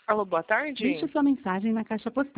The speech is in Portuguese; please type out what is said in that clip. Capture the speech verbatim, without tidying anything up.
Alô, boa tarde. Deixe sua mensagem na caixa postal.